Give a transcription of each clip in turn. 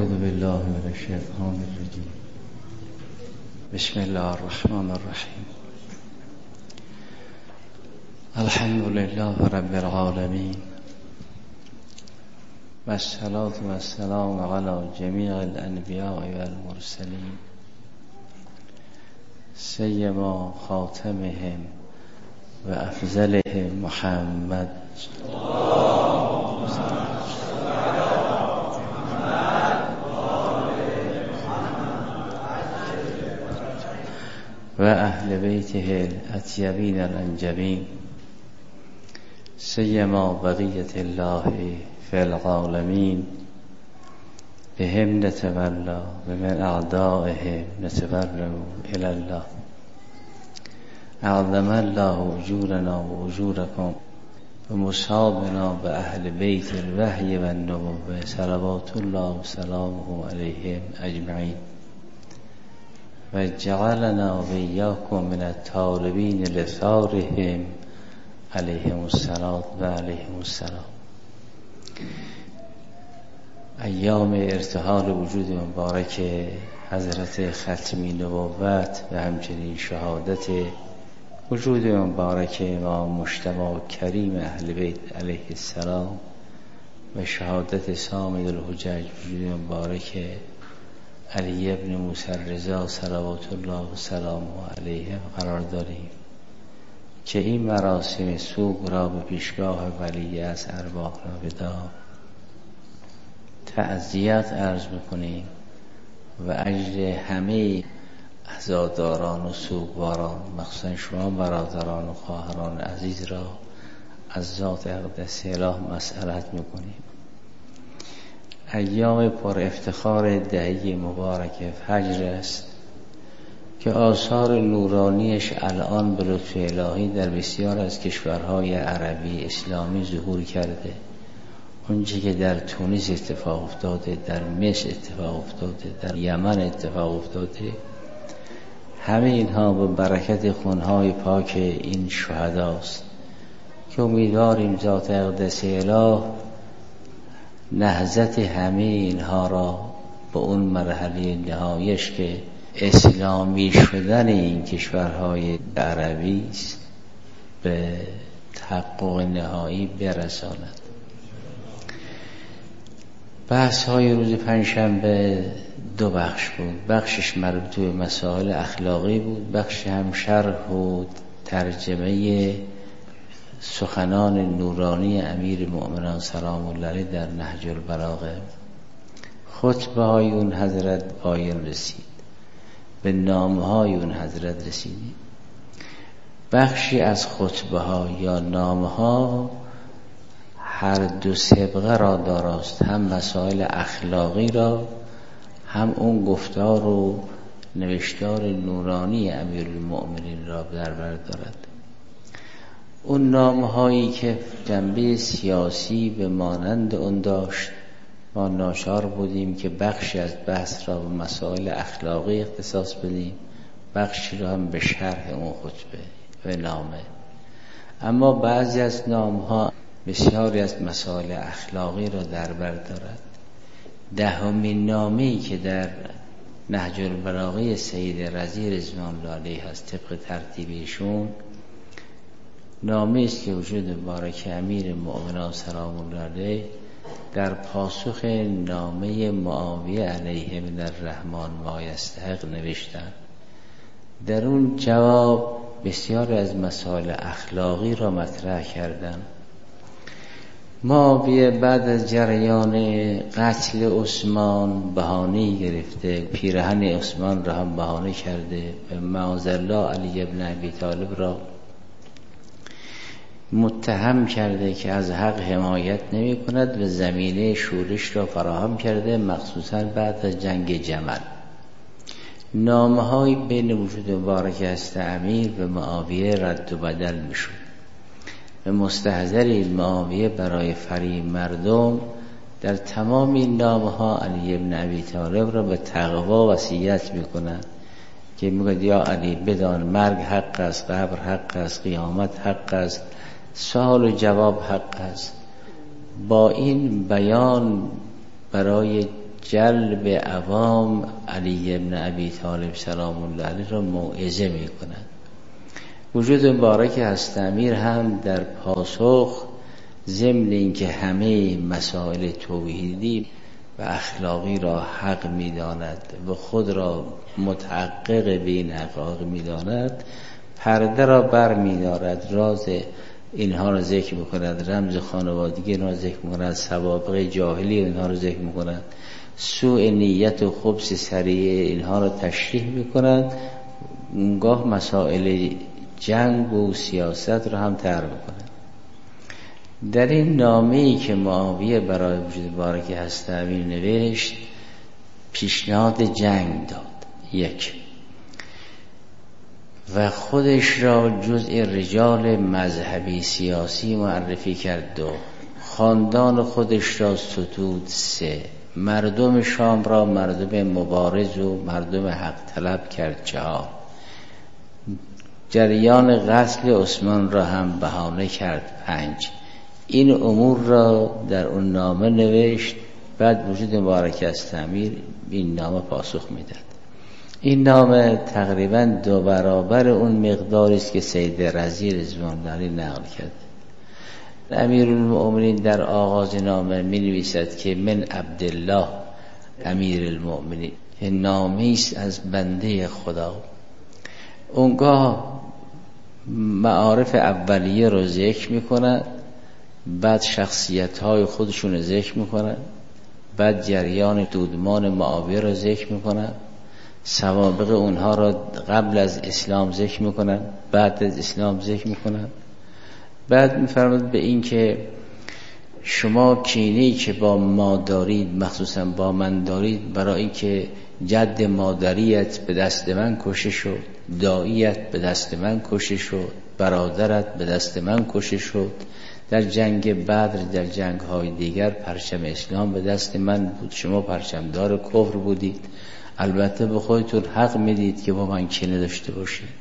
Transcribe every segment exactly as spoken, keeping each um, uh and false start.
اعوذ بالله من الشیطان الرجیم. بسم الله الرحمن الرحیم. الحمد لله رب العالمین و الصلاة و السلام علی جمیع الانبیاء و المرسلین سیما خاتمهم و افضلهم محمد و اهل بیته الاطیبین الانجبین سیما بقیت الله فی العالمین بهم نتولا و من اعدائهم نتبرأ الی الله. اعظم الله اجورنا و اجورکم و مصابنا به اهل بیت الوحی و النبوة صلوات الله و سلامه علیهم اجمعین و جعلنا و ایاکم من الطالبین لثارهم علیهم الصلاة و علیهم السلام. ایام ارتحال وجود مبارک حضرت ختمی نبوت و همچنین شهادت وجود مبارک امام مجتبی کریم اهل بیت علیه السلام و شهادت صامد الحجج وجود مبارک علی ابن موسی رضا صلوات الله و سلامه علیه قرار داریم که این مراسم سوگ را به پیشگاه ولی از ارواح را بدا تعزیت عرض میکنیم و اجر همه عزاداران و سوگواران مخصوصا شما برادران و خواهران عزیز را از ذات اقدس اله مسئلت میکنیم. ایام پر افتخار دهه مبارک فجر است که آثار نورانیش الان به لطف الهی در بسیار از کشورهای عربی اسلامی ظهور کرده. اونچه که در تونس اتفاق افتاده، در مصر اتفاق افتاده، در یمن اتفاق افتاده، همه اینها به برکت خونهای پاک این شهداست که امیدواریم ذات اقدس اله نهضت همه اینها را به اون مرحله نهایش که اسلامی شدن این کشورهای عربی است به تحقق نهایی برساند. بحث های روز پنجشنبه دو بخش بود. بخشش مربوط به مسائل اخلاقی بود، بخش هم شرح و ترجمه سخنان نورانی امیر مؤمنان سلام الله علیه در نهج البلاغه. خطبه های اون حضرت پایان رسید، به نامه های اون حضرت رسیدیم. بخشی از خطبه ها یا نامه ها هر دو سبقه را داراست، هم مسائل اخلاقی را هم اون گفتار و نوشتار نورانی امیرالمؤمنین را در بر دارد. اون نامه هایی که جنبه سیاسی به مانند اون داشت ما ناچار بودیم که بخشی از بحث را به مسائل اخلاقی اختصاص بدیم، بخشی را هم به شرح اون خطبه و نامه. اما بعضی از نامه ها بسیاری از مسائل اخلاقی را در بر دارد. دهمین نامه‌ای که در نهج البلاغه سید رضی رضوان الله علیه هست طبق ترتیبشون، نامه است که وجود مبارک امیر مؤمنان سلام الله علیه در پاسخ نامه معاویه علیه من الرحمن ما یستحق نوشتند. در اون جواب بسیاری از مسائل اخلاقی را مطرح کردند. معاویه بعد از جریان قتل عثمان بهانه گرفته، پیرهن عثمان را هم بهانه کرده و معاذالله علی ابن ابی طالب را متهم کرده که از حق حمایت نمی کند و زمینه شورش را فراهم کرده، مخصوصا بعد از جنگ جمل. نامه های بین وجود مبارک است امیر و معاویه رد و بدل می شد و مستحضر معاویه برای فریب مردم در تمام این نامه ها علی ابن ابی طالب را به تقوا وصیت می کند که میگه یا علی بدان مرگ حق است، قبر حق است، قیامت حق است، سوال و جواب حق است. با این بیان برای جلب عوام علی ابن ابی طالب سلام الله علیه را موعظه می کند. وجود مبارک هست امیر هم در پاسخ ضمن اینکه همه مسائل توحیدی و اخلاقی را حق می داند و خود را متحقق به این حقایق می داند، پرده را بر می دارد، راز اینها را ذکر می کند، رمز خانوادگی اینها را ذکر می کند، سوابق جاهلی اینها را ذکر می کند، سوء نیت و خبث سریع اینها را تشریح می کند. اونگاه مسائل جنگ و سیاست را هم طرح می کند. در این نامه‌ای که معاویه برای وجود مبارک هست امیر نوشت پیشنهاد جنگ داد، یک، و خودش را جزء رجال مذهبی سیاسی معرفی کرد، دو، خاندان خودش را ستود، سه، مردم شام را مردم مبارز و مردم حق طلب کرد، چهار، جریان قتل عثمان را هم بهانه کرد، پنج. این امور را در اون نامه نوشت. بعد وجود مبارک است امیر این نامه پاسخ میداد. این نامه تقریبا دو برابر اون مقداری است که سید رضی رضوان الله علیه نقل کرد. امیرالمؤمنین در آغاز نامه می نویسد که من عبدالله امیرالمؤمنین، نامه است از بنده خدا. اونگاه معارف اولیه رو ذکر می کند، بعد شخصیت های خودشون رو ذکر می کند، بعد جریان دودمان معاویه رو ذکر می کند، سوابق اونها را قبل از اسلام ذکر می کند، بعد از اسلام ذکر می کند. بعد می فرماید به این که شما کینه‌ای که با ما دارید، مخصوصا با من دارید، برای این که جد مادریت به دست من کشته شد، داییت به دست من کشته شد، برادرت به دست من کشته شد، در جنگ بدر، در جنگ های دیگر پرچم اسلام به دست من بود، شما پرچمدار کفر بودید. البته به خودتون حق میدید که با من کینه داشته باشید.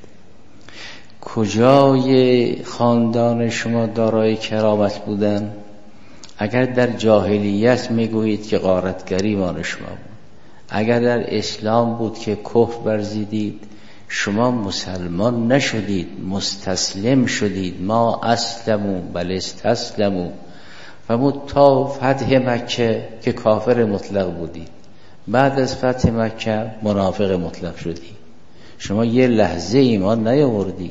کجای خاندان شما دارای کرامت بودن؟ اگر در جاهلیت میگویید که غارتگری مال شما بود، اگر در اسلام بود که کفر ورزیدید، شما مسلمان نشدید، مستسلم شدید. ما اسلمو بل استسلمو، و تا فتح مکه که کافر مطلق بودید، بعد از فتح مکه منافق مطلق شدید. شما یه لحظه ایمان نیاوردید.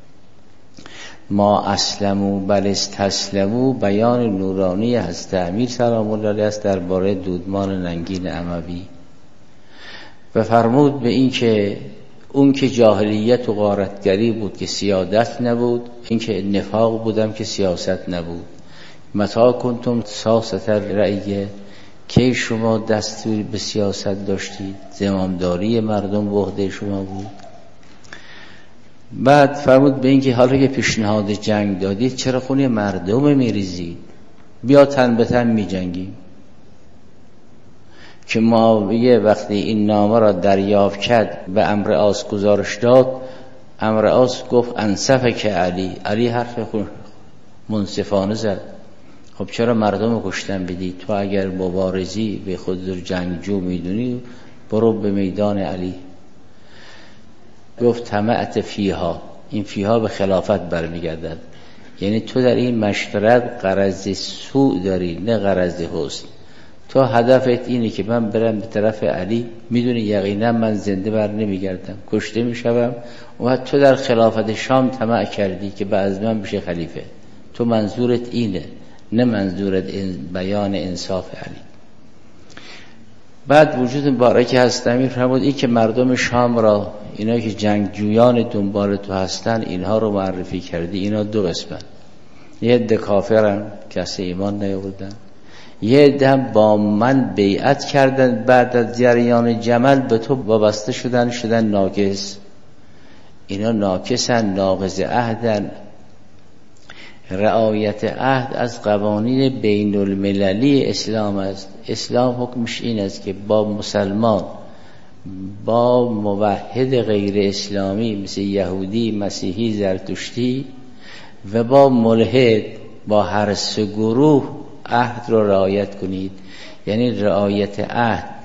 ما اسلمو بل استسلمو بیان نورانی حضرت امیر سلام الله علیه است درباره دودمان ننگین اموی، و فرمود به این که اون که جاهلیت و غارتگری بود که سیادت نبود، این که نفاق بودم که سیاست نبود. متا کنتم ساست الرعیه، که شما دستوری به سیاست داشتید، زمامداری مردم به عهده شما بود. بعد فرمود به این که حالا که پیشنهاد جنگ دادید، چرا خون مردم میریزید؟ بیا تن به تن می جنگیم. که معاویه وقتی این نامه را دریافت کرد به عمرو عاص گزارش داد، عمرو عاص گفت انصفه که علی علی حرف منصفانه زد. خب چرا مردم رو کشتن بدید؟ تو اگر مبارزی به خود رو جنگجو میدونی، برو به میدان علی. گفت طمعت فیها، این فیها به خلافت برمیگردد، یعنی تو در این مشورت غرض سوء داری نه غرض حسن. تو هدفت اینه که من برم به طرف علی، میدونی یقینا من زنده بر نمیگردم، کشته میشم، و تو در خلافت شام طمع کردی که بعد من بشه خلیفه. تو منظورت اینه نه منظورت این بیان انصاف علی. بعد وجود مبارک هست امیر فرمود این که مردم شام را، اینا که جنگجویان دنبال تو هستن، اینها رو معرفی کردی. اینا دو قسمن، یه عده کافرن کسی ایمان نیاوردن، یه عده با من بیعت کردن، بعد از جریان جمل به تو وابسته شدن، شدن ناکس. اینا ناکسن، ناقض عهدن. رعایت عهد از قوانین بین المللی اسلام است. اسلام حکمش این است که با مسلمان، با موحد غیر اسلامی مثل یهودی، مسیحی، زرتشتی، و با ملحد، با هر سه گروه عهد رو رعایت کنید. یعنی رعایت عهد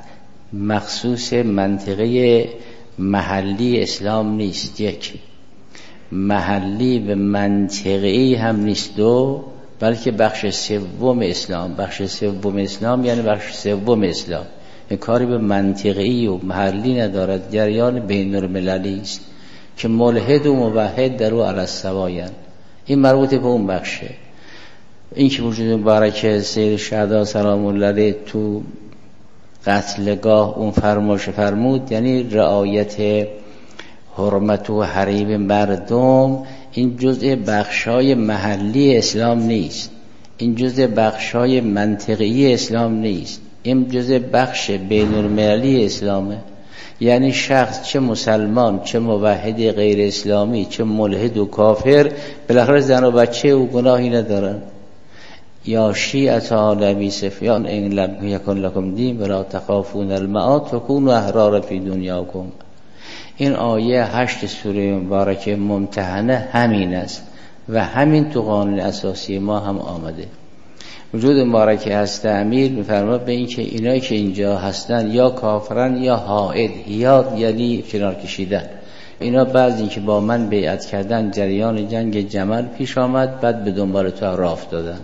مخصوص منطقه محلی اسلام نیست، یک محلی و منطقه‌ای هم نیست، دو بلکه بخش سوم اسلام. بخش سوم اسلام یعنی بخش سوم اسلام، این کاری به منطقه‌ای و محلی ندارد، جریان بین‌المللی است که ملحد و موحد در او علی السوایند. این مربوط به اون بخشه. این که وجود مبارک سید شهدا سلام الله علیه تو قتلگاه اون فرمایش فرمود، یعنی رعایت حرمت و حریم مردم، این جزء بخشای محلی اسلام نیست، این جزء بخشای منطقی اسلام نیست، این جزء بخش بین المللی اسلامه. یعنی شخص چه مسلمان چه موحد غیر اسلامی چه ملحد و کافر بالاخره زن و بچه و گناهی ندارن. یا شیعة آل ابی سفیان ان لم یکن لکم دین ولا تخافون المعاد فکونوا احرارا فی دنیاکم. این آیه هشت سوره مبارکه ممتحنه همین است و همین تو قانون اساسی ما هم آمده. وجود مبارکه هست امیر میفرماد به این که اینایی که اینجا هستن یا کافرن یا حائد، یا یعنی کنار کشیدن. اینا بعد این که با من بیعت کردن جریان جنگ جمل پیش آمد، بعد به دنبال تو راه افتادن.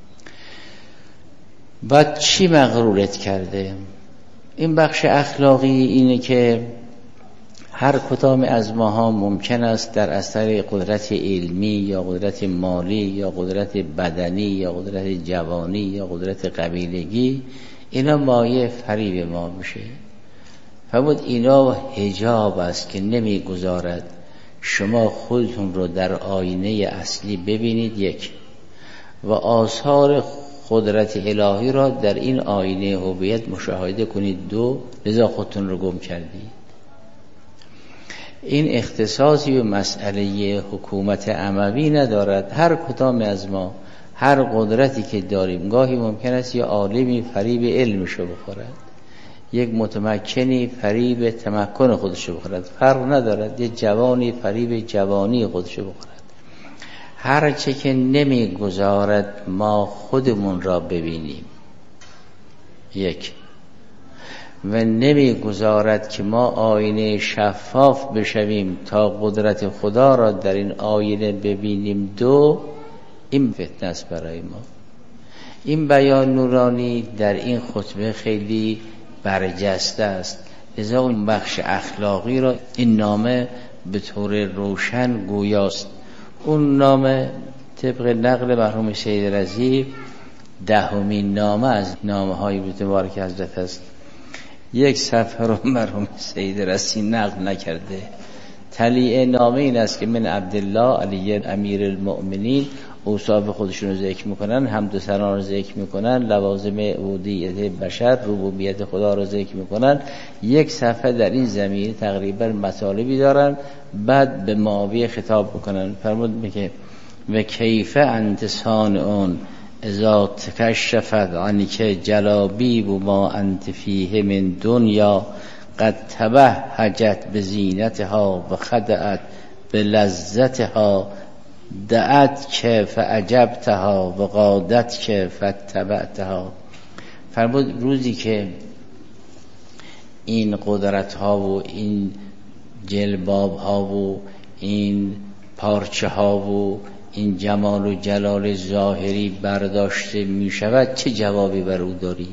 بعد چی مغرورت کرده؟ این بخش اخلاقی اینه که هر کدام از ماها ممکن است در اثر قدرت علمی یا قدرت مالی یا قدرت بدنی یا قدرت جوانی یا قدرت قبیلگی اینا مایه فریب ما میشه. فرمود اینا حجاب است که نمیگذارد شما خودتون رو در آینه اصلی ببینید، یک، و آثار قدرت الهی را در این آینه هویت مشاهده کنید، دو، لذا خودتون رو گم کردید. این اختصاصی به مسئله حکومت اموی ندارد. هر کدام از ما هر قدرتی که داریم گاهی ممکن است یه عالمی فریب علمشو بخورد، یک متمکنی فریب تمکن خودشو بخورد، فرق ندارد، یه جوانی فریب جوانی خودشو بخورد. هر چه که نمیگذارد ما خودمون را ببینیم، یک، و نمیگذارد که ما آینه شفاف بشویم تا قدرت خدا را در این آینه ببینیم، دو، این فتنه است برای ما. این بیان نورانی در این خطبه خیلی برجسته است، لذا اون بخش اخلاقی را این نامه به طور روشن گویاست. اون نامه طبق نقل مرحوم سید رضی دهمین نامه از نامه های مبارک حضرت است. یک صفحه رو مرحوم سید رضی نقل نکرده. تلیع نامه این است که من عبدالله علی امیر المؤمنین اوصاف خودشون رو ذکر میکنن، حمد و ثنا رو ذکر میکنن، لوازم عبودیت بشر، ربوبیت خدا رو ذکر میکنن. یک صفحه در این زمینه تقریبا مطالبی دارن، بعد به معاویه خطاب بکنن. فرمود میگه و کیف انت صانعون اذا تکشفت عنک جلابیب ما انت فیه من دنیا قد تبهجت بزینتها و خدعت بلذتها دعت که فعجبتها و قادت که فتبعتها. فرمود روزی که این قدرت ها و این جلباب ها و این پارچه ها و این جمال و جلال ظاهری برداشته می شود، چه جوابی بر او داری؟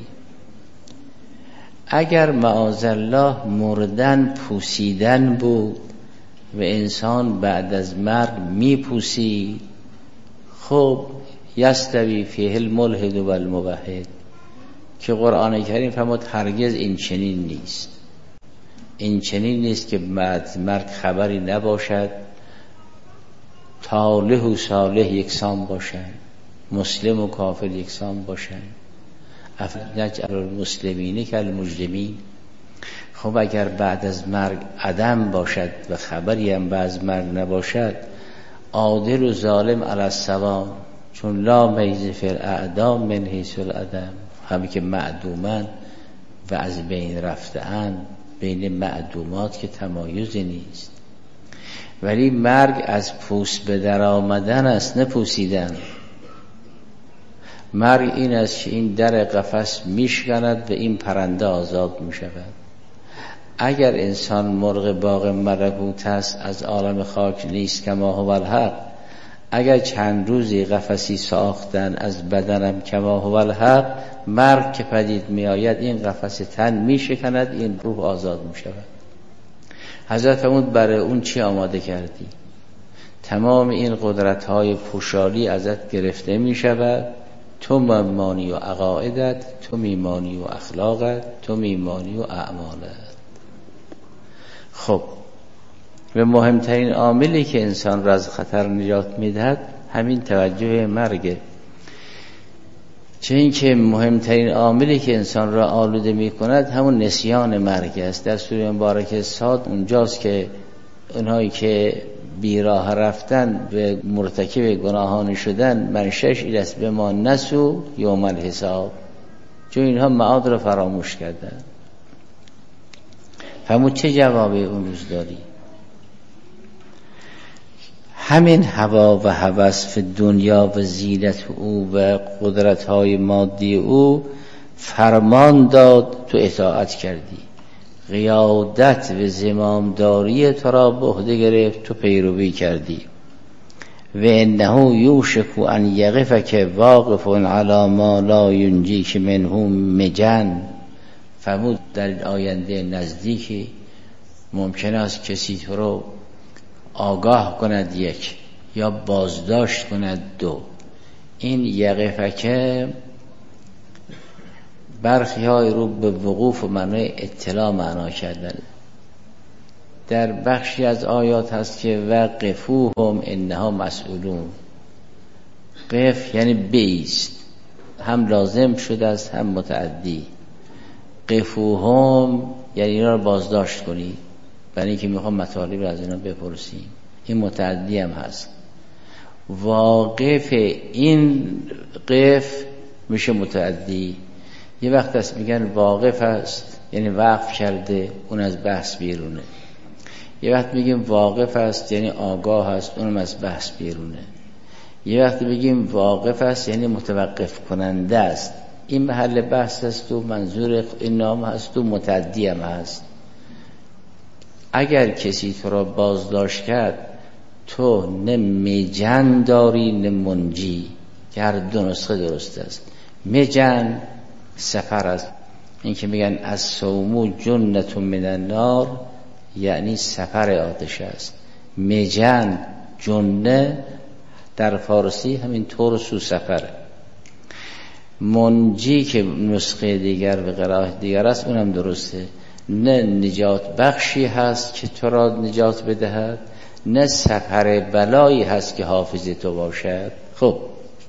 اگر معاذالله مردن پوسیدن بود و انسان بعد از مرگ می پوسید، خب یستوی فیه الملحد و الموحد، که قرآن کریم فرمود هرگز این چنین نیست. این چنین نیست که بعد مرگ خبری نباشد، طالح و صالح یکسان باشند، مسلم و کافر یکسان باشند. افنجعل المسلمین کالمجرمین. خب اگر بعد از مرگ عدم باشد و خبری هم بعد از مرگ نباشد، عادل و ظالم علی السوا، چون لا میز فی الاعدام من حیث العدم، همه که معدومن و از بین رفته‌اند، بین معدومات که تمایزی نیست. ولی مرگ از پوست به در آمدن است، نه پوسیدن. مرگ این است که این در قفس میشکند و این پرنده آزاد میشود. اگر انسان مرغ باغ ملکوت است، از عالم خاک نیست کما هو الحق. اگر چند روزی قفسی ساختن از بدنم کما هو الحق، مرگ که پدید می آید این قفس تن می شکند، این روح آزاد می شود. حضرت فرمود برای اون چی آماده کردی؟ تمام این قدرت های پوشالی ازت گرفته می شود، تو میمانی و عقایدت، تو میمانی و اخلاقت، تو میمانی و اعمالت. خب و مهمترین عاملی که انسان را از خطر نجات میدهد همین توجه مرگه. چه این که مهمترین عاملی که انسان را آلوده می کند همون نسیان مرگ است. در سوره مبارکه صاد اونجاست که اونهایی که بیراه رفتن و مرتکب گناهان شدن منشأش این است به ما نسو یوم الحساب، چون اینها معاد را فراموش کردن. همون چه جوابی اون روز داری؟ همین هوا و هوس فی دنیا و زینت او و قدرت‌های مادی او فرمان داد، تو اطاعت کردی. قیادت و زمامداری تو را به عهده گرفت، تو پیروی کردی. و انه یوشک ان یقفک واقف علی ما لا ینجیک منه مجن. فرمود در این آینده نزدیکی ممکن است کسی تو رو آگاه کند، یک، یا بازداشت کند، دو. این یقفکه برخی های رو به وقوف و معنای اطلاع معنا کردن. در بخشی از آیات هست که وقفوهم انها مسئولون. قف یعنی بیست، هم لازم شده است هم متعدی. قفوهم یعنی اینا رو بازداشت کنی، برای اینکه میخوام مطالب رو از اینا بپرسیم. این متعدی هم هست. واقف این قف میشه متعدی. یه وقت هست میگن واقف است یعنی وقف کرده، اون از بحث بیرونه. یه وقت میگیم واقف است یعنی آگاه است، اونم از بحث بیرونه. یه وقت بگیم واقف است یعنی متوقف کننده است، این محل بحث است و منظور این نام هست و متعدی هم هست. اگر کسی تو را بازداشت کرد، تو نه مجن داری نه منجی، که هر دو نسخه درست است. مجن سفر است، این که میگن از صوم جنة من النار یعنی سفر آتش است. مجن جنه در فارسی همین طور سو سفره. منجی که نسخه دیگر و قرائت دیگر است اونم درسته، نه نجات بخشی هست که تو را نجات بدهد، نه سفر بلایی هست که حافظ تو باشد. خب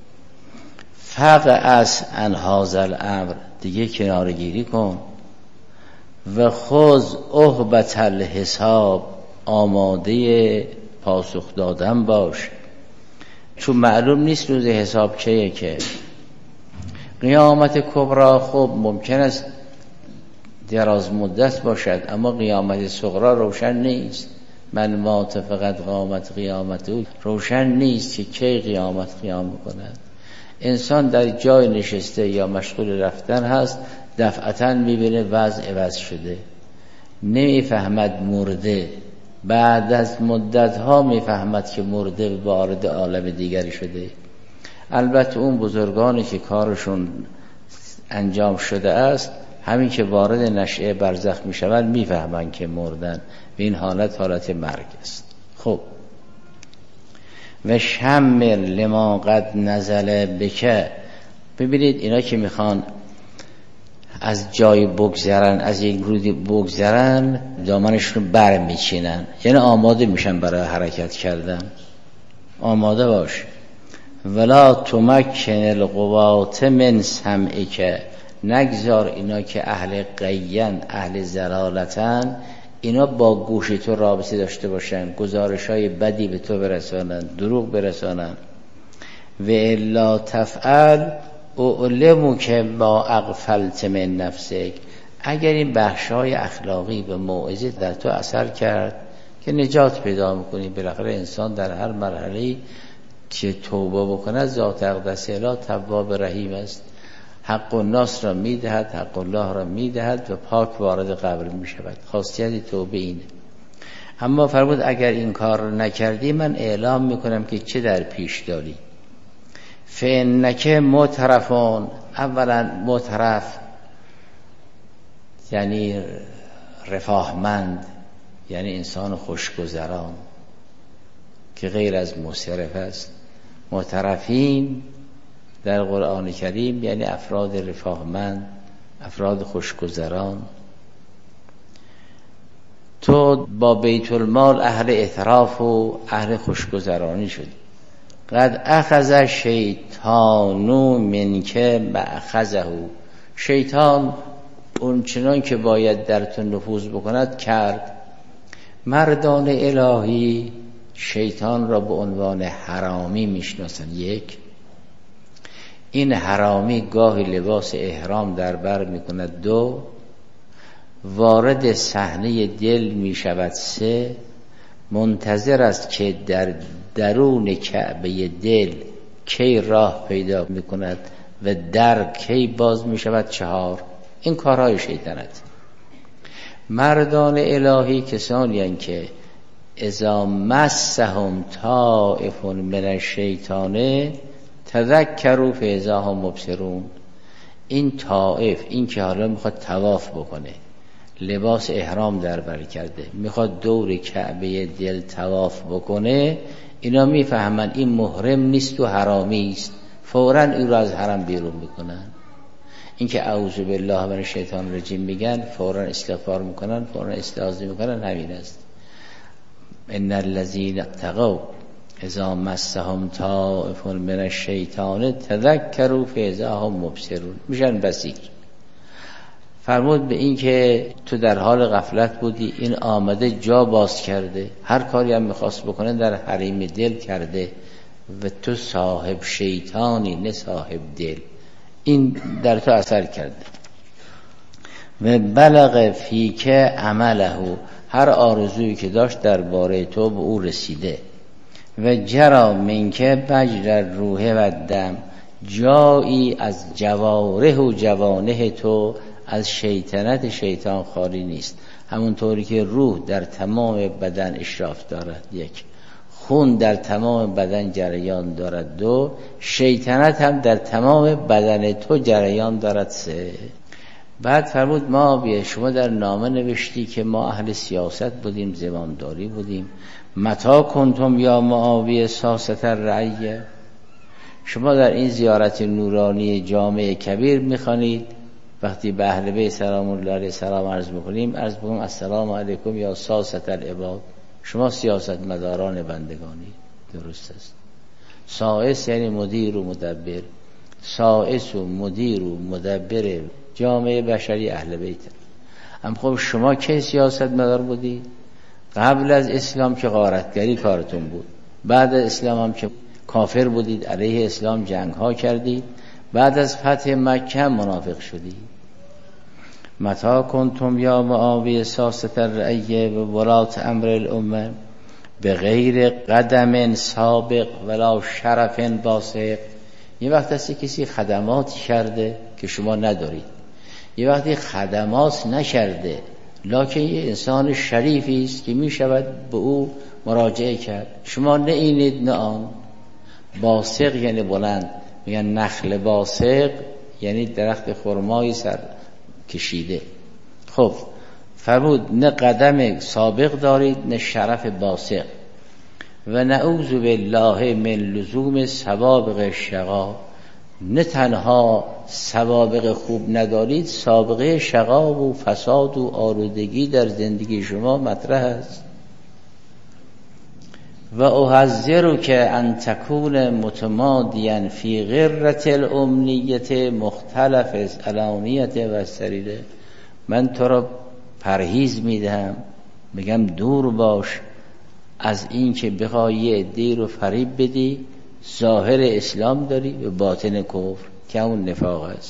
فقع از انهاز الامر، دیگه کناره گیری کن. و خذ اهبت الحساب، آماده پاسخ دادن باش، چون معلوم نیست روز حساب کیه. که قیامت کبرا خب ممکن است دراز مدت باشد، اما قیامت صغرا روشن نیست. من مات فقط قامت قیامت او، روشن نیست که کی قیامت قیام بکند. انسان در جای نشسته یا مشغول رفتن هست، دفعتاً میبینه وضع عوض شده، نمیفهمد مرده. بعد از مدت ها میفهمد که مرده و وارد عالم دیگری شده. البته اون بزرگانی که کارشون انجام شده است، همین که وارد نشأه برزخ میشوند میفهمند که مردن، و این حالت حالت مرگ است. خب و شمر لما قد نزل بکه. ببینید اینا که میخوان از جای بگذرن، از یک رودی بگذرن، دامنشون بر میچینن، یعنی آماده میشن برای حرکت کردن. آماده باش. ولا تمکن القوات من سمعک، نگذار اینا که اهل غین، اهل ضلالتن، اینا با گوش تو رابطه داشته باشن، گزارش های بدی به تو برسانن، دروغ برسانن. و الا تفعل اعلمو که ما اغفلت من نفسک، اگر این بخش های اخلاقی به موعظه در تو اثر کرد که نجات پیدا میکنی. بالاخره انسان در هر مرحله که توبه بکند ذات اقدس اله تواب رحیم است. حق الناس را میدهد، حق الله را میدهد و پاک وارد قبر میشود. خاصیت توبه اینه. اما فرمود اگر این کار را نکردی من اعلام میکنم که چه در پیش داری. فانک معترفون، اولا معترف یعنی رفاهمند، یعنی انسان خوشگذران که غیر از مسرف است. معترفین در قرآن کریم یعنی افراد رفاهمند، افراد خوشگذران. تو با بیت المال اهل اعتراف و اهل خوشگذرانی شدی. قد اخذ شیطانو منکه مأخذه، شیطان اون چنان که باید در تو نفوذ بکند کرد. مردان الهی شیطان را به عنوان حرامی میشناسن. یک، این حرامی گاهی لباس احرام در بر میکند. دو، وارد صحنه دل میشود. سه، منتظر است که در درون کعبه دل کی راه پیدا میکند و در کی باز میشود. چهار، این کارهای شیطنت. مردان الهی کسانی هستند که اذا مسهم طائف من الشیطان تذکروا فاذا هم مبصرون. این طائف، این که حالا میخواد طواف بکنه، لباس احرام در بر کرده، میخواد دور کعبه دل طواف بکنه، اینا میفهمن این محرم نیست و حرامی است، فوراً او را از حرم بیرون میکنن. این که اعوذ بالله من الشیطان الرجیم میگن، فوراً استغفار میکنن، فوراً استعاذه میکنن. همین است. ان الذين اتقوا اذا مسهم طائف من الشیطان تذکروا فاذا هم مبصرون، میشن بصیر. فرمود به این که تو در حال غفلت بودی، این آمده جا باز کرده، هر کاری هم میخواست بکنه در حریم دل کرده و تو صاحب شیطانی نه صاحب دل، این در تو اثر کرده. و بلغ فیک عمله، هر آرزویی که داشت درباره تو به او رسیده. و جرا منکه بجر روح و دم، جایی از جواره و جوانه تو از شیطنت شیطان خالی نیست. همونطوری که روح در تمام بدن اشراف دارد، یک، خون در تمام بدن جریان دارد، دو، شیطنت هم در تمام بدن تو جریان دارد، سه. بعد فرمود ما بیه شما در نامه نوشتی که ما اهل سیاست بودیم، زمامداری بودیم. متا کنتم یا معاویه ساست الرعیه، شما در این زیارت نورانی جامع کبیر میخوانید وقتی به اهل بیت سلام الله علیه سلام عرض میکنیم، عرض بکنیم السلام علیکم یا ساست العباد، شما سیاست مداران بندگانی. درست است. سائس یعنی مدیر و مدبر، سائس و مدیر و مدبر جامعه بشری اهل بیت. اما خب شما کی سیاست مدار بودید؟ قبل از اسلام که غارتگری کارتون بود، بعد از اسلام هم که کافر بودید، علیه اسلام جنگ ها کردید، بعد از فتح مکه منافق شدید. متا کنتم یا معاویه ساست الرعیه و ولات امر الامه به غیر قدم سابق ولا شرف باسق. یه وقت هستی کسی خدماتی کرده که شما ندارید، یه وقتی خدمات نکرده لکن یه انسان شریفی است که می شود به او مراجعه کرد، شما نه اینید نه آن. باسق یعنی بلند، میگن نخل باسق یعنی درخت خرمایی سر کشیده. خب فرمود نه قدم سابق دارید نه شرف باسق. و نعوذ بالله من لزوم سوابق شقا، نه تنها سوابق خوب ندارید، سابقه شقا و فساد و آلودگی در زندگی شما مطرح است. و احذرک که ان تکون متمادیا فی غرة الامنیت مختلف علانیت و سریره، من تو را پرهیز میدهم، میگم دور باش از این که بخوای یه عده‌ای رو فریب بدی، ظاهر اسلام داری و باطن کفر که اون نفاق است.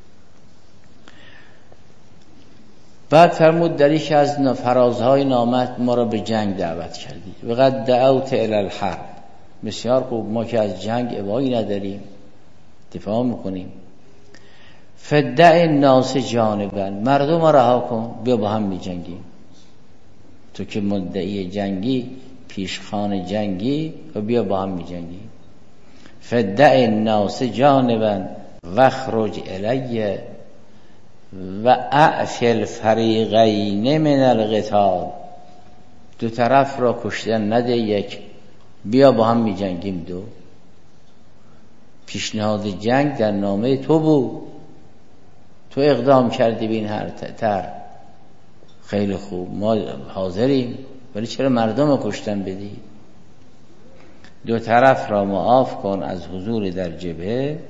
بعد فرمود در یک از فرازهای نامت ما را به جنگ دعوت کردی. و قد دعوت الی الحرب، بسیار خوب، ما که از جنگ ابایی نداریم، دفاع میکنیم. فدع الناس جانبا، مردم را رها کن، بیا با هم می جنگیم. تو که مدعی جنگی، پیشخان جنگی، و بیا با هم می جنگیم. فدع الناس جانبا واخرج الی و اعفی الفریقین من القتال، دو طرف را کشتن نده یک، بیا با هم می جنگیم. دو پیشنهاد جنگ در نامه تو بود، تو اقدام کردی به این هر تر، خیلی خوب، ما حاضریم، ولی چرا مردم رو کشتن بدی؟ دو طرف را معاف کن از حضور در جبهه.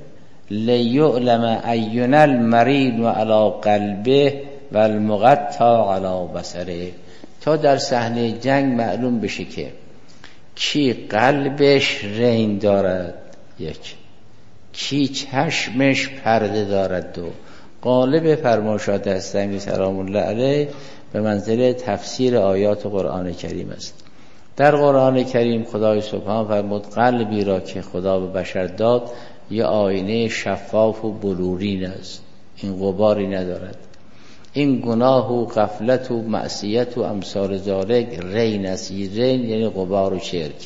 لیعلم اینا المرید و علی قلبه و المقطع علی بصره، تا در صحنه جنگ معلوم بشه که کی قلبش رین دارد، یک، کی چشمش پرده دارد. دو قالب فرمایشات هستند سلام الله علیه به منزله تفسیر آیات قرآن کریم است. در قرآن کریم خدای سبحان فرمود قلبی را که خدا به بشر داد یه آینه شفاف و بلورین است، این غباری ندارد. این گناه و غفلت و معصیت و امثال ذالک رین است. رین یعنی غبار و چرک.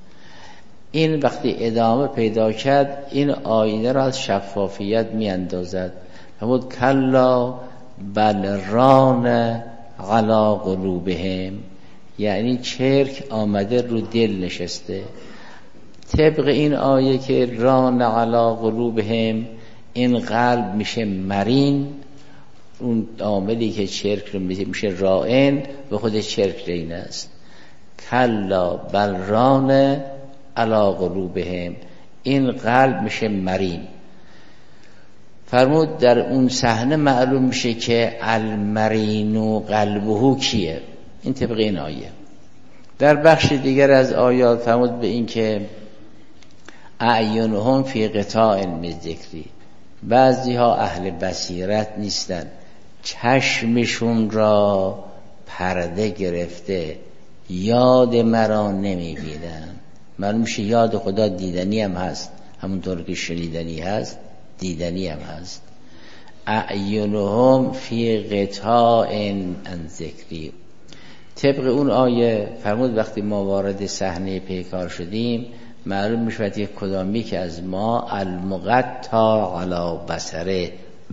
این وقتی ادامه پیدا کرد این آینه را از شفافیت می اندازد. فرمود کلا بل ران علی قلوبهم، یعنی چرک آمده رو دل نشسته. طبق این آیه که ران علی قلوبهم، این قلب میشه مرین، اون عاملی که چرک رو میشه رائن و خود چرک رین است. کلا بل ران علی قلوبهم، این قلب میشه مرین. فرمود در اون صحنه معلوم میشه که المرین و قلبه کیه، این طبق این آیه. در بخش دیگر از آیات فرمود به این که اعینهم فی غطاء من ذکری، بعضی ها اهل بصیرت نیستن، چشمشون را پرده گرفته، یاد مرا نمیبینن. معلوم میشه یاد خدا دیدنی هم هست، همونطور که شنیدنی هست دیدنی هم هست. اعینهم فی غطاء عن ذکری، طبق اون آیه فرمود وقتی ما وارد صحنه پیکار شدیم معلوم میشه که کدامی که از ما المقطع علی بصره،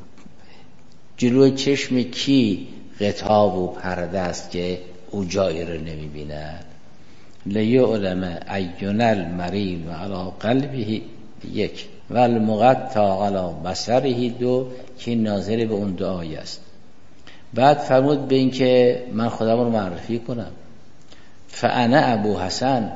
جلوی چشم کی غطا و پرده است که او جایی رو نمیبیند. لیعلم اینا المرید و علی قلبه، یک، و المقطع علی بصره، دو، که ناظر به اون دو آیه است. بعد فرمود به این که من خودم رو معرفی کنم، فانا ابو حسن.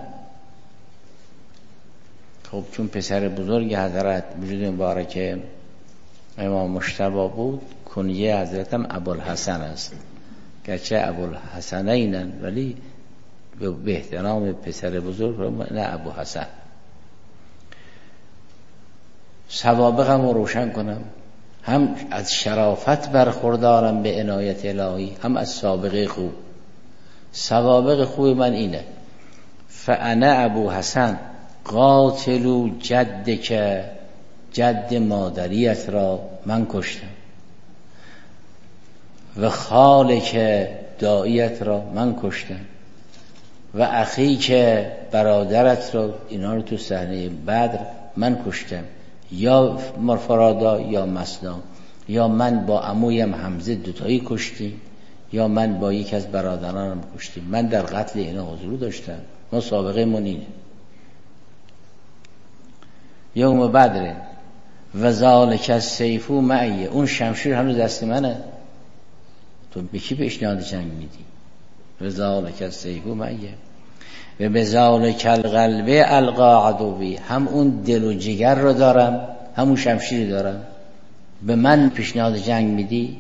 خب چون پسر بزرگ حضرت وجود مبارک امام مجتبی بود، کنیه حضرتم ابوالحسن است، گرچه ابوالحسنینن ولی به احترام پسر بزرگ نه ابو حسن. سوابقم رو روشن کنم، هم از شرافت برخوردارم به عنایت الهی، هم از سابقه خوب. سوابق خوب من اینه: فانا ابو حسن قاتلو جد، که جد مادریت را من کشتم، و خاله که داییت را من کشتم، و اخی که برادرت را، اینا رو تو صحنه بدر من کشتم، یا مرفرادا یا مسنا، یا من با عمویم حمزه دوتایی کشتیم، یا من با یک از برادرانم کشتیم. من در قتل اینا حضور داشتم، ما سابقه من اینه. یوم بدر و ذالک السیف معی، اون شمشیر هنوز دست منه، تو به کی پیشنهاد جنگ میدی؟ و ذالک السیف معی و بذالک القلب القا عدوی، هم اون دل و جگر رو دارم، همون شمشیر دارم، به من پیشنهاد جنگ میدی؟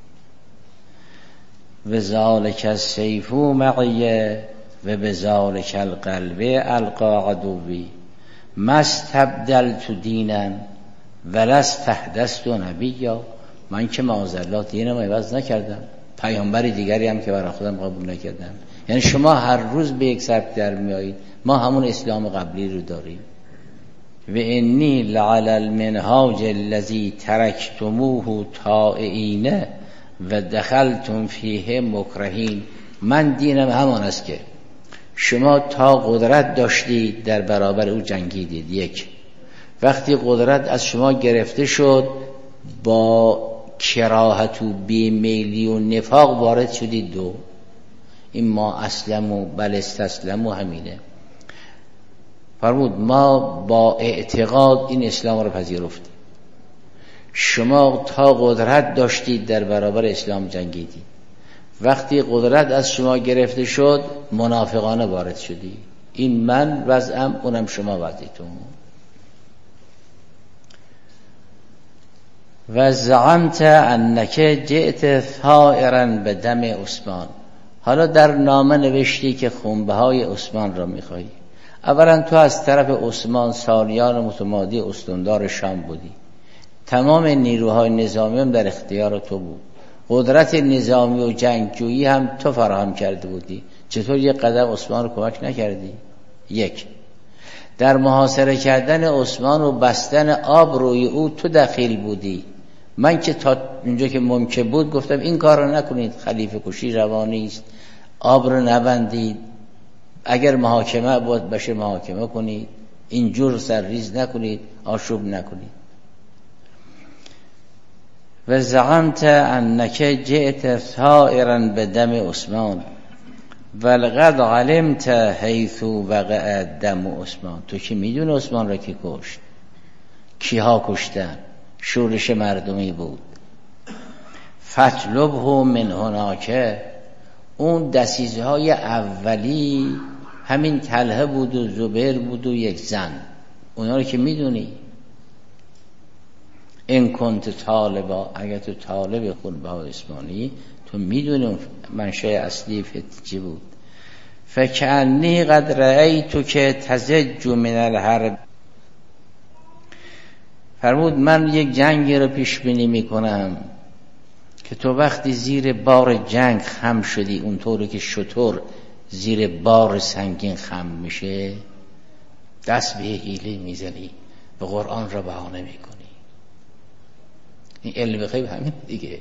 و ذالک السیف معی و بذالک القلب القا عدوی ما استبدلت دینا ولا استحدثت نبیا، من که معاذالله دینم عوض نکردم، پیامبر دیگری هم که برای خودم قبول نکردم. یعنی شما هر روز به یک سبک در میایید، ما همون اسلام قبلی رو داریم. و انی لعلی المنهاج الذی ترکتموه طائعین و دخلتم فیه مکرهین. من دینم همان است که شما تا قدرت داشتید در برابر او جنگیدید. یک، وقتی قدرت از شما گرفته شد با کراهت و بیمیلی و نفاق وارد شدید. دو، این ما اسلم و بل استسلم و همینه. فرمود ما با اعتقاد این اسلام رو پذیرفتیم. شما تا قدرت داشتید در برابر اسلام جنگیدید، وقتی قدرت از شما گرفته شد منافقانه وارد شدی. این من وضعم، اونم شما وضعیتون. و زعمت انک جئت ثائرا به دم عثمان. حالا در نامه نوشتی که خونبه های عثمان را میخوایی. اولا تو از طرف عثمان سالیان متمادی استاندار شام بودی، تمام نیروهای نظامی هم در اختیار تو بود، قدرت نظامی و جنگجویی هم تو فراهم کرده بودی. چطور یک قدم عثمان رو کمک نکردی؟ یک، در محاصره کردن عثمان و بستن آب روی او تو دخیل بودی. من که تا اونجا که ممکن بود گفتم این کار رو نکنید، خلیفه کشی روانی است، آب رو نبندید، اگر محاکمه بود بشه محاکمه کنید، اینجور سرریز نکنید، آشوب نکنید. و زعمت انک جئت ثائرا به دم عثمان ولقد علمت حیث وقع دم عثمان. تو که میدون عثمان را کی کشت، کیها کشتن، شورش مردمی بود. فطلبه من هناک. اون دسیسه های اولی همین طلحه بود و زبیر بود و یک زن، اونا رو که میدونی. این کنت طالبا، اگر تو طالب خونبه های عثمانی تو میدونی منشأ اصلی فتنه چی بود. فکأنی قد رأیت که تزج من الحرب. فرمود من یک جنگی رو پیش بینی میکنم که تو وقتی زیر بار جنگ خم شدی، اونطوری که شتر زیر بار سنگین خم میشه، دست به حیله میزنی، به قرآن را بهانه میکنی. این علم غیب همین دیگه.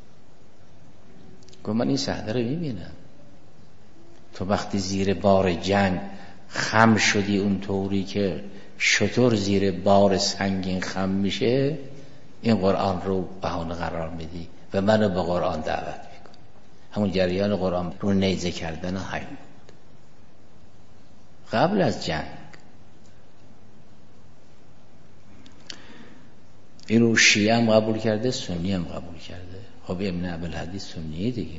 گفت من این صحنه رو میبینم، تو وقتی زیر بار جنگ خم شدی اونطوری که شتر زیر بار سنگین خم میشه، این قرآن رو بهانه قرار میدی و منو به قرآن دعوت میکنی. همون جریان قرآن رو نیزه کردن همین بود قبل از جنگ. اینو شیعه هم قبول کرده، سنی هم قبول کرده. خب ابن ابوالحدیث سنیه دیگه.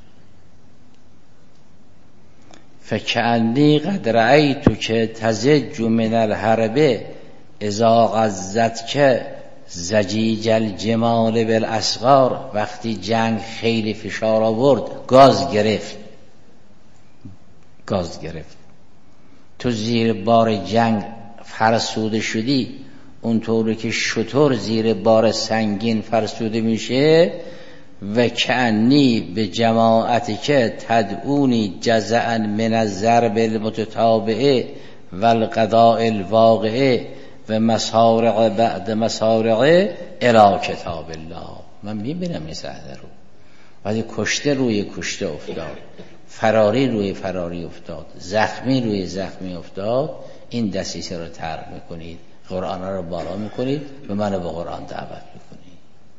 فکأنی قد رأیت که تزج من الحرب اذا غزت که زجیج الجمال بالاسغار. وقتی جنگ خیلی فشار آورد، گاز گرفت گاز گرفت تو زیر بار جنگ فرسوده شدی، اونطوری که شتر زیر بار سنگین فرسوده میشه. و کأنی به جماعتی که تدعونی جزعا من الضرب المتتابعه و القضاء الواقعه و مسارع بعد مسارع الی کتاب الله. من میبینم این صحنه رو، ولی کشته روی کشته افتاد، فراری روی فراری افتاد، زخمی روی زخمی افتاد. این دسیسه رو طرح میکنید، قرآن رو بالا میکنید و منو به قرآن دعوت میکنید.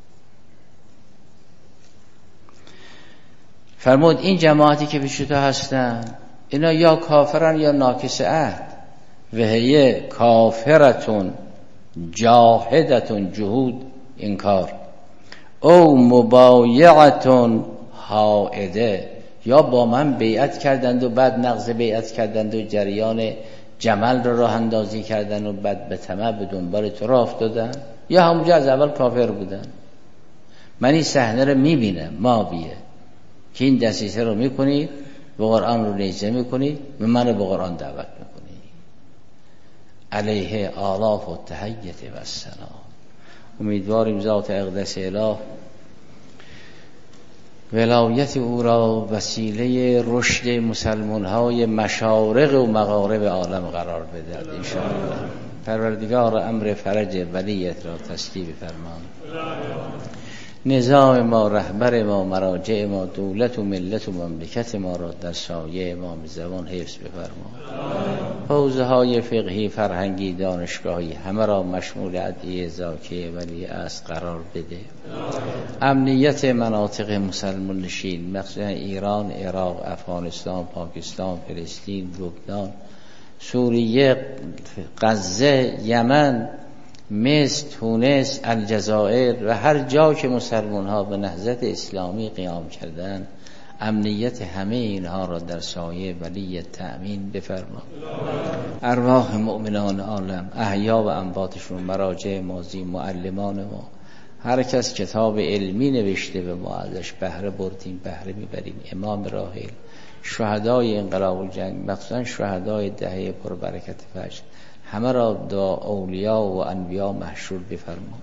فرمود این جماعتی که پیش تو هستن اینا یا کافرن یا ناکس عهد. و هی کافرتون جاهدتون، جهود انکار، او مبایعتون حائده، یا با من بیعت کردند و بعد نقض بیعت کردند و جریان جمل رو راه اندازی کردن و بعد به طمع به دنبال تو راه افتادن، یا همونجا از اول کافر بودن. من این صحنه رو میبینم، ما بیه که این دسیسه رو میکنید، به قرآن رو نیزه میکنید و منو به قرآن دعوت میکنید. علیه آلاف و تحییت و السلام. امیدواریم ذات اقدس اله ولایت او را وسیله رشد مسلمان های مشارق و مغارب عالم قرار بدهد انشاءالله. پروردگار امر فرج ولیت را تسکیب فرمان. نظام ما، رهبر ما، مراجع ما، دولت و ملت و مملکت ما را در سایه امام زمان حفظ بفرما. حوزه های فقهی، فرهنگی، دانشگاهی همه را مشمول ادعیه زاکیه ولی اصل قرار بده. امنیت مناطق مسلمان نشین مثلا ایران، عراق، افغانستان، پاکستان، فلسطین، لبنان، سوریه، غزه، یمن، مصر، تونس، الجزایر و هر جا که مسلمان ها به نهضت اسلامی قیام کردند، امنیت همه اینها را در سایه ولی تأمین بفرما. ارواح مؤمنان عالم، احیا و امواتشون، مراجع ماضی، معلمان ما، هر کس کتاب علمی نوشته به ما ازش بهره بردیم، بهره میبریم، امام راحل، شهدای انقلاب و جنگ، مخصوصا شهدای دهه پربرکت فجر، همه را دا اولیا و انبیا محشور بفرما.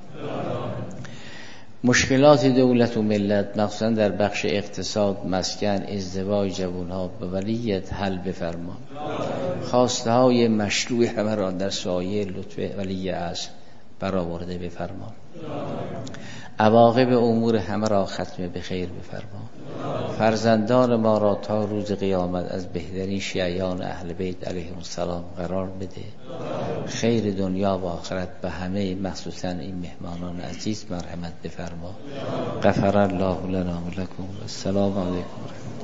مشکلات دولت و ملت مخصوصا در بخش اقتصاد، مسکن، ازدواج جوانها به ولیت حل بفرما. خواسته های مشروع همه را در سایه لطف ولی اصل برآورده بفرما. عواقب امور همه را ختم به خیر بفرما. فرزندان ما را تا روز قیامت از بهترین شیعیان اهل بیت علیهم السلام قرار بده. خیر دنیا و آخرت به همه مخصوصا این مهمانان عزیز مرحمت بفرما. غفر الله لنا و لکم و السلام علیکم.